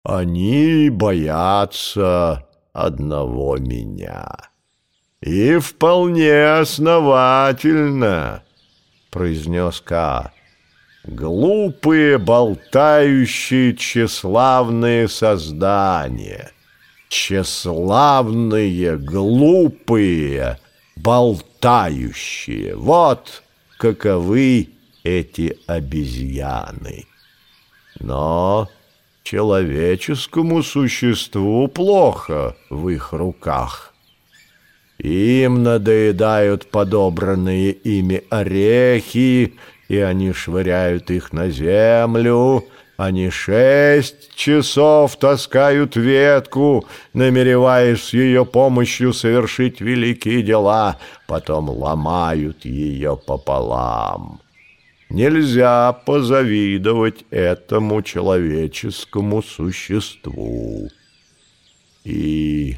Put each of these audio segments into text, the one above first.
Они боятся одного меня. И вполне основательно, произнес Ка. Глупые, болтающие, тщеславные создания. Тщеславные, глупые, болтающие. Вот каковы эти обезьяны. Но человеческому существу плохо в их руках. Им надоедают подобранные ими орехи, и они швыряют их на землю. Они 6 часов таскают ветку, намереваясь с ее помощью совершить великие дела, потом ломают ее пополам. Нельзя позавидовать этому человеческому существу. И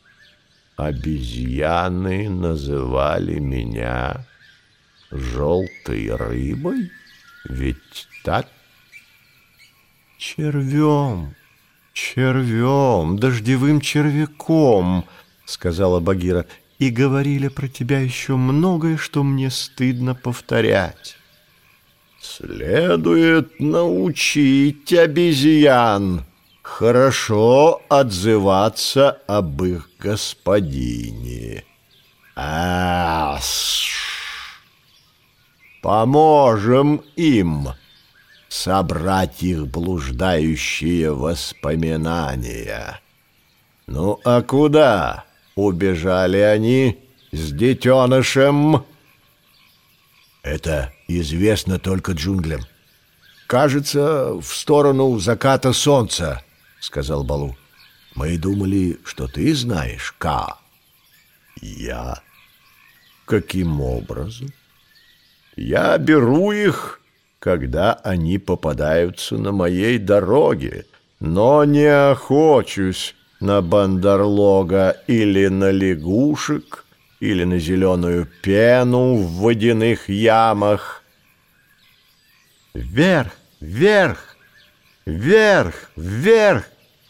обезьяны называли меня желтой рыбой? Ведь так? Червем, дождевым червяком, сказала Багира, и говорили про тебя еще многое, что мне стыдно повторять. Следует научить обезьян хорошо отзываться об их господине. Поможем им собрать их блуждающие воспоминания. Ну, а куда убежали они с детенышем? Это известно только джунглям. Кажется, в сторону заката солнца, сказал Балу. Мы думали, что ты знаешь, Ка. Я? Каким образом? Я беру их, когда они попадаются на моей дороге, но не охочусь на бандарлога или на лягушек, или на зеленую пену в водяных ямах. Вверх, вверх, вверх, вверх!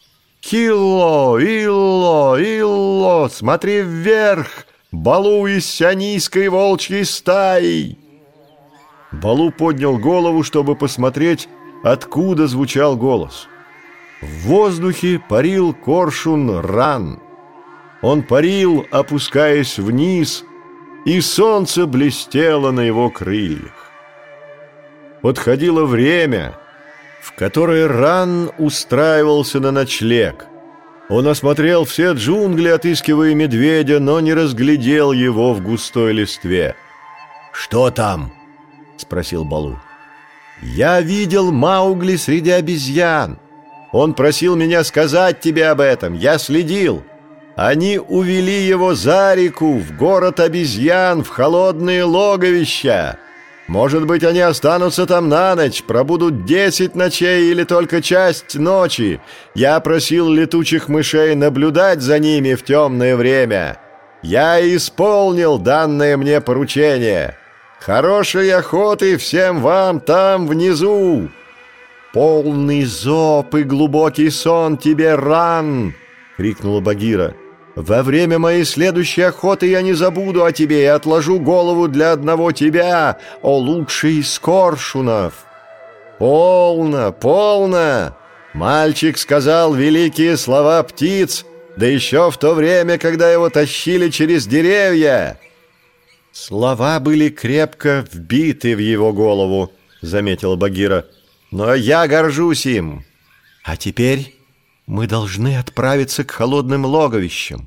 Килло, Илло, Илло! Смотри вверх! Балу из сионийской волчьей стаи! Балу поднял голову, чтобы посмотреть, откуда звучал голос. В воздухе парил коршун Ран. Он парил, опускаясь вниз, и солнце блестело на его крыльях. Подходило время, в которое Ран устраивался на ночлег. Он осмотрел все джунгли, отыскивая медведя, но не разглядел его в густой листве. «Что там?» — спросил Балу. «Я видел Маугли среди обезьян. Он просил меня сказать тебе об этом. Я следил. Они увели его за реку, в город обезьян, в холодные логовища. Может быть, они останутся там на ночь, пробудут 10 ночей или только часть ночи. Я просил летучих мышей наблюдать за ними в темное время. Я исполнил данное мне поручение. Хорошей охоты всем вам там внизу! Полный зоб и глубокий сон тебе, Ран!» — крикнула Багира. «Во время моей следующей охоты я не забуду о тебе и отложу голову для одного тебя, о лучший из коршунов!» «Полно, полно!» Мальчик сказал великие слова птиц, да еще в то время, когда его тащили через деревья. Слова были крепко вбиты в его голову, заметила Багира, но я горжусь им. А теперь мы должны отправиться к холодным логовищам.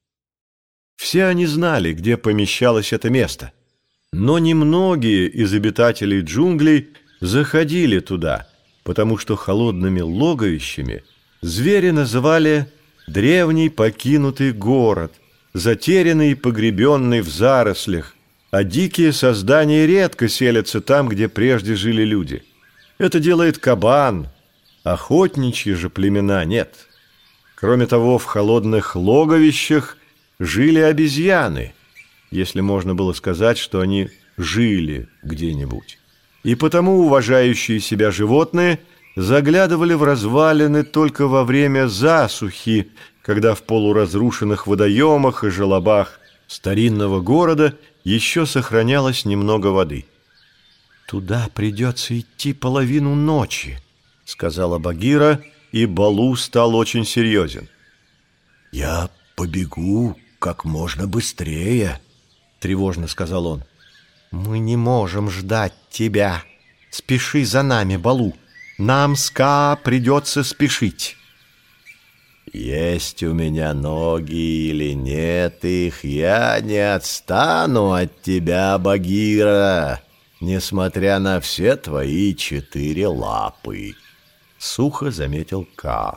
Все они знали, где помещалось это место, но немногие из обитателей джунглей заходили туда, потому что холодными логовищами звери называли древний покинутый город, затерянный и погребенный в зарослях, а дикие создания редко селятся там, где прежде жили люди. Это делает кабан, охотничьи же племена нет. Кроме того, в холодных логовищах жили обезьяны, если можно было сказать, что они жили где-нибудь. И потому уважающие себя животные заглядывали в развалины только во время засухи, когда в полуразрушенных водоемах и желобах старинного города еще сохранялось немного воды. «Туда придется идти половину ночи», — сказала Багира, и Балу стал очень серьезен. «Я побегу как можно быстрее», — тревожно сказал он. «Мы не можем ждать тебя. Спеши за нами, Балу. Нам с Ка придется спешить». «Есть у меня ноги или нет их, я не отстану от тебя, Багира, несмотря на все твои 4 лапы», — сухо заметил Ка.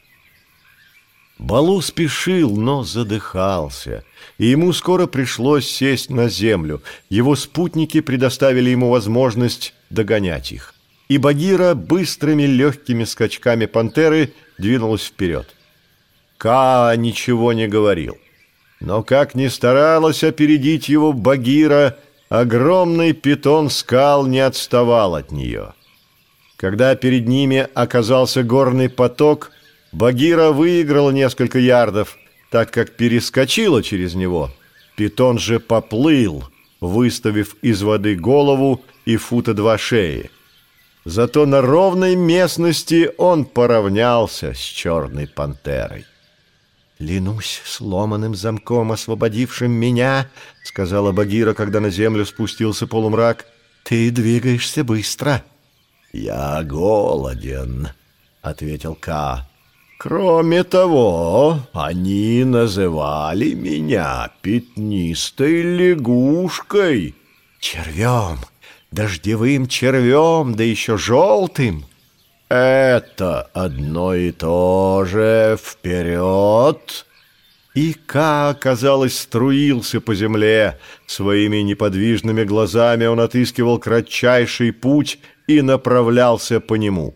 Балу спешил, но задыхался, и ему скоро пришлось сесть на землю. Его спутники предоставили ему возможность догонять их, и Багира быстрыми легкими скачками пантеры двинулась вперед. Ка ничего не говорил, но как ни старалась опередить его Багира, огромный питон скал не отставал от нее. Когда перед ними оказался горный поток, Багира выиграла несколько ярдов, так как перескочила через него. Питон же поплыл, выставив из воды голову и 2 фута шеи. Зато на ровной местности он поравнялся с черной пантерой. «Клянусь сломанным замком, освободившим меня, — сказала Багира, когда на землю спустился полумрак, — ты двигаешься быстро». «Я голоден», — ответил Ка. «Кроме того, они называли меня пятнистой лягушкой». «Червем, дождевым червем, да еще желтым». «Это одно и то же. Вперед!» И Ка, казалось, струился по земле. Своими неподвижными глазами он отыскивал кратчайший путь и направлялся по нему.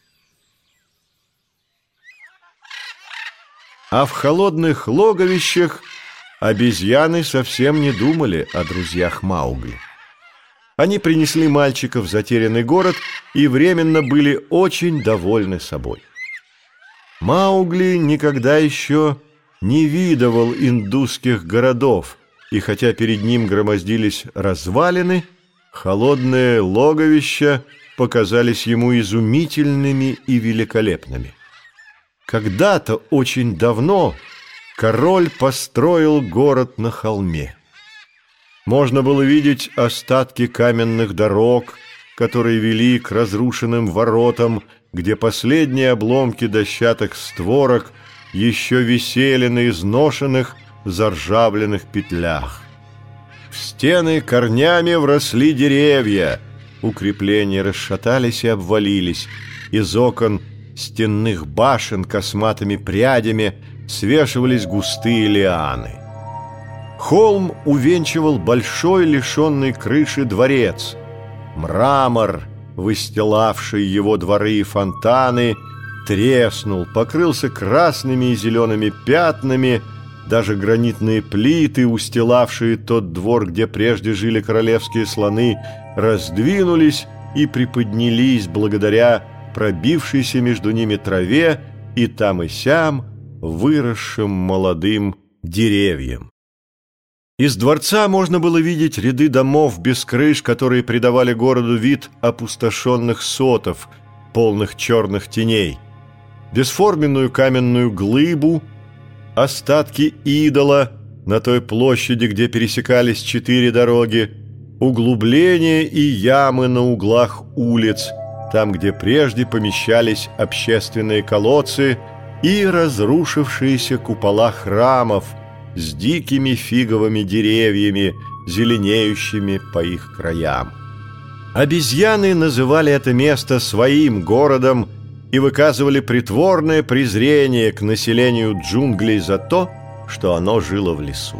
А в холодных логовищах обезьяны совсем не думали о друзьях Маугли. Они принесли мальчика в затерянный город и временно были очень довольны собой. Маугли никогда еще не видывал индусских городов, и хотя перед ним громоздились развалины, холодные логовища показались ему изумительными и великолепными. Когда-то, очень давно, король построил город на холме. Можно было видеть остатки каменных дорог, которые вели к разрушенным воротам, где последние обломки дощатых створок еще висели на изношенных, заржавленных петлях. В стены корнями вросли деревья, укрепления расшатались и обвалились, из окон стенных башен косматыми прядями свешивались густые лианы. Холм увенчивал большой лишенный крыши дворец. Мрамор, выстилавший его дворы и фонтаны, треснул, покрылся красными и зелеными пятнами. Даже гранитные плиты, устилавшие тот двор, где прежде жили королевские слоны, раздвинулись и приподнялись благодаря пробившейся между ними траве и там и сям выросшим молодым деревьям. Из дворца можно было видеть ряды домов без крыш, которые придавали городу вид опустошенных сотов, полных черных теней, бесформенную каменную глыбу, остатки идола на той площади, где пересекались 4 дороги, углубления и ямы на углах улиц, там, где прежде помещались общественные колодцы, и разрушившиеся купола храмов с дикими фиговыми деревьями, зеленеющими по их краям. Обезьяны называли это место своим городом и выказывали притворное презрение к населению джунглей за то, что оно жило в лесу.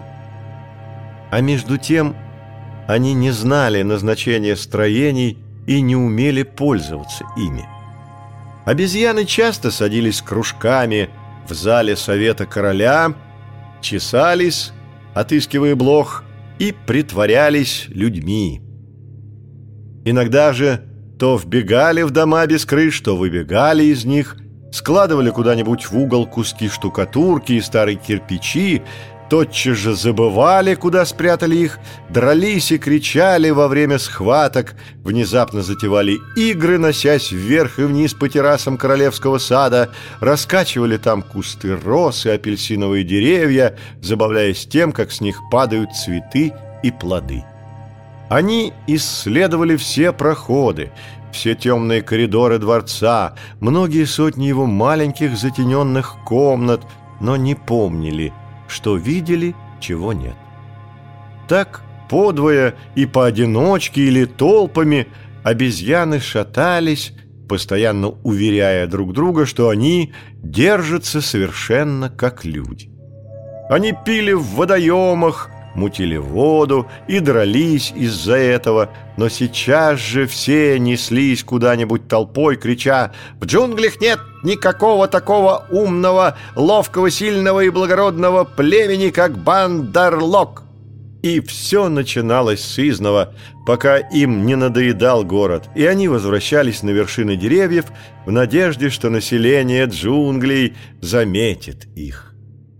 А между тем они не знали назначения строений и не умели пользоваться ими. Обезьяны часто садились кружками в зале совета короля, чесались, отыскивая блох, и притворялись людьми. Иногда же то вбегали в дома без крыш, то выбегали из них, складывали куда-нибудь в угол куски штукатурки и старые кирпичи, тотчас же забывали, куда спрятали их, дрались и кричали во время схваток, внезапно затевали игры, носясь вверх и вниз по террасам королевского сада, раскачивали там кусты роз и апельсиновые деревья, забавляясь тем, как с них падают цветы и плоды. Они исследовали все проходы, все темные коридоры дворца, многие сотни его маленьких затененных комнат, но не помнили, что видели, чего нет. Так подвое и поодиночке или толпами обезьяны шатались, постоянно уверяя друг друга, что они держатся совершенно как люди. Они пили в водоемах, мутили воду и дрались из-за этого, но сейчас же все неслись куда-нибудь толпой, крича: «В джунглях нет никакого такого умного, ловкого, сильного и благородного племени, как Бандарлог!» И все начиналось сызнова, пока им не надоедал город, и они возвращались на вершины деревьев в надежде, что население джунглей заметит их.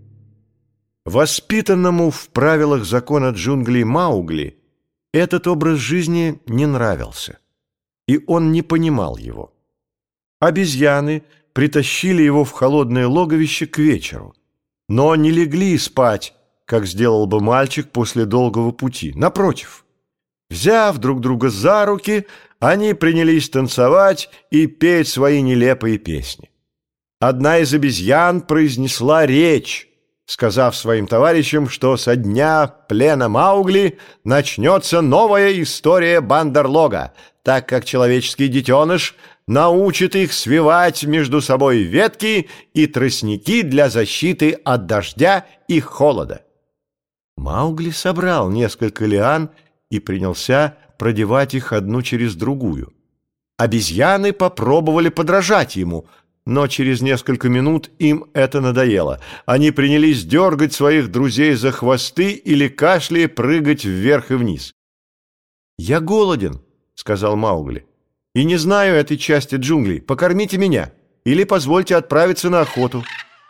Воспитанному в правилах закона джунглей Маугли этот образ жизни не нравился, и он не понимал его. Обезьяны притащили его в холодное логовище к вечеру, но не легли спать, как сделал бы мальчик после долгого пути. Напротив, взяв друг друга за руки, они принялись танцевать и петь свои нелепые песни. Одна из обезьян произнесла речь, сказав своим товарищам, что со дня плена Маугли начнется новая история Бандарлога, так как человеческий детеныш научит их свивать между собой ветки и тростники для защиты от дождя и холода. Маугли собрал несколько лиан и принялся продевать их одну через другую. Обезьяны попробовали подражать ему, но через несколько минут им это надоело. Они принялись дергать своих друзей за хвосты или кашляя прыгать вверх и вниз. «Я голоден», — сказал Маугли, — «и не знаю этой части джунглей. Покормите меня или позвольте отправиться на охоту».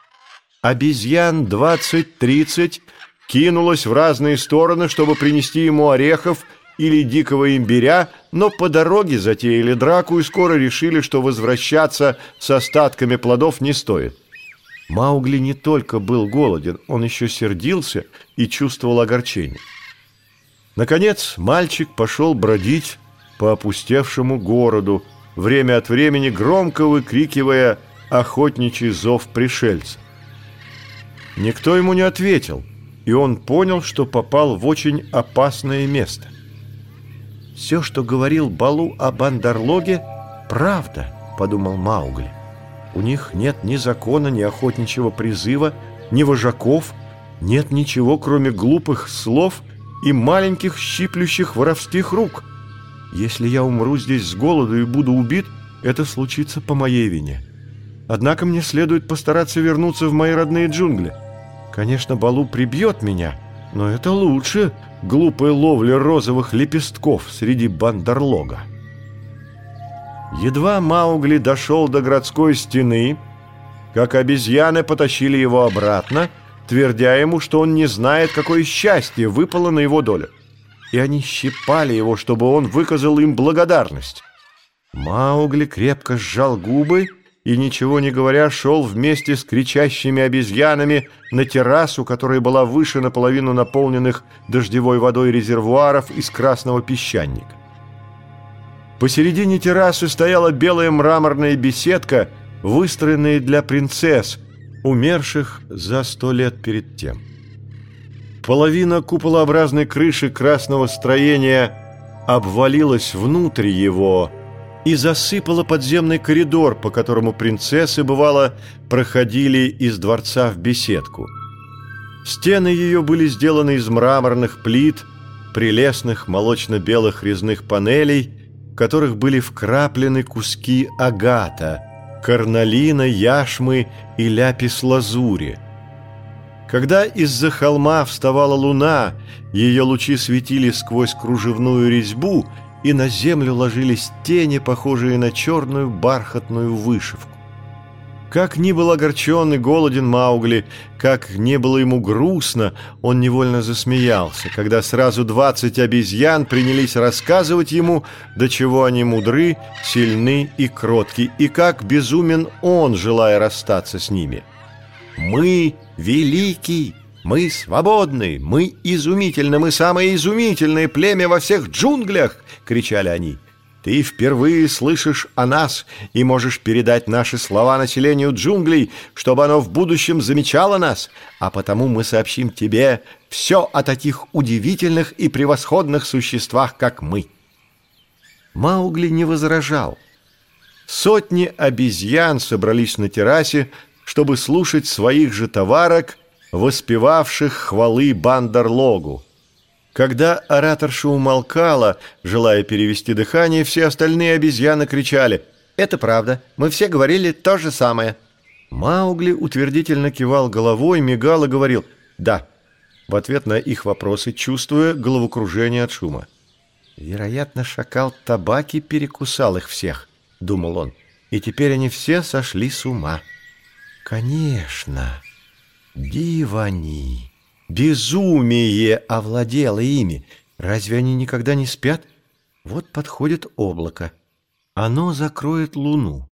Обезьян 20-30 кинулось в разные стороны, чтобы принести ему орехов или дикого имбиря, но по дороге затеяли драку и скоро решили, что возвращаться с остатками плодов не стоит. Маугли не только был голоден, он еще сердился и чувствовал огорчение. Наконец мальчик пошел бродить по опустевшему городу, время от времени громко выкрикивая охотничий зов пришельца. Никто ему не ответил, и он понял, что попал в очень опасное место. «Все, что говорил Балу о Бандарлоге, правда», — подумал Маугли. «У них нет ни закона, ни охотничьего призыва, ни вожаков, нет ничего, кроме глупых слов и маленьких щиплющих воровских рук. Если я умру здесь с голоду и буду убит, это случится по моей вине. Однако мне следует постараться вернуться в мои родные джунгли. Конечно, Балу прибьет меня, но это лучше глупой ловли розовых лепестков среди Бандарлога». Едва Маугли дошел до городской стены, как обезьяны потащили его обратно, твердя ему, что он не знает, какое счастье выпало на его долю. И они щипали его, чтобы он выказал им благодарность. Маугли крепко сжал губы и, ничего не говоря, шел вместе с кричащими обезьянами на террасу, которая была выше наполовину наполненных дождевой водой резервуаров из красного песчаника. Посередине террасы стояла белая мраморная беседка, выстроенная для принцесс, умерших за 100 лет перед тем. Половина куполообразной крыши красного строения обвалилась внутрь его и засыпала подземный коридор, по которому принцессы, бывало, проходили из дворца в беседку. Стены ее были сделаны из мраморных плит, прелестных молочно-белых резных панелей, в которых были вкраплены куски агата, карнолина, яшмы и ляпис-лазури. Когда из-за холма вставала луна, ее лучи светили сквозь кружевную резьбу и на землю ложились тени, похожие на черную бархатную вышивку. Как ни был огорчен и голоден Маугли, как не было ему грустно, он невольно засмеялся, когда сразу 20 обезьян принялись рассказывать ему, до чего они мудры, сильны и кротки, и как безумен он, желая расстаться с ними. «Мы великий, мы свободны, мы изумительны, мы самое изумительное племя во всех джунглях!» — кричали они. «Ты впервые слышишь о нас и можешь передать наши слова населению джунглей, чтобы оно в будущем замечало нас, а потому мы сообщим тебе все о таких удивительных и превосходных существах, как мы». Маугли не возражал. Сотни обезьян собрались на террасе, чтобы слушать своих же товарок, воспевавших хвалы Бандарлогу. Когда ораторша умолкала, желая перевести дыхание, все остальные обезьяны кричали: «Это правда, мы все говорили то же самое». Маугли утвердительно кивал головой, мигал и говорил «да» в ответ на их вопросы, чувствуя головокружение от шума. «Вероятно, шакал Табаки перекусал их всех», — думал он, «и теперь они все сошли с ума». Конечно, дивани. Безумие овладело ими. Разве они никогда не спят? Вот подходит облако. Оно закроет луну.